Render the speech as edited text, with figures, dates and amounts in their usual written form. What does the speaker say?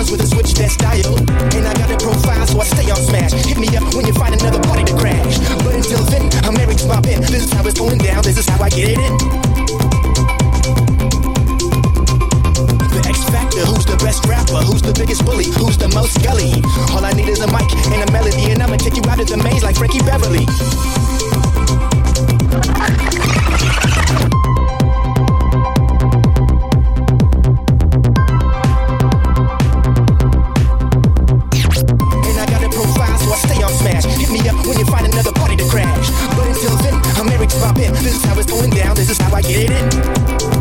ones with a switch that's dialed. And I got a profile, so I stay on smash. Hit me up when you find another party to crash. But until then, I'm Eric Smoppin. This is how it's going down, this is how I get it in. The X Factor, who's the best rapper? Who's the biggest bully? Who's the most gully? All I need is a mic and a melody, and I'ma take you out of the maze like Frankie Beverly. And I got a profile, so I stay on smash. Hit me up when you find another party to crash. But until then, I'm Eric Smoppin. This is how it's going down, this is how I get it in.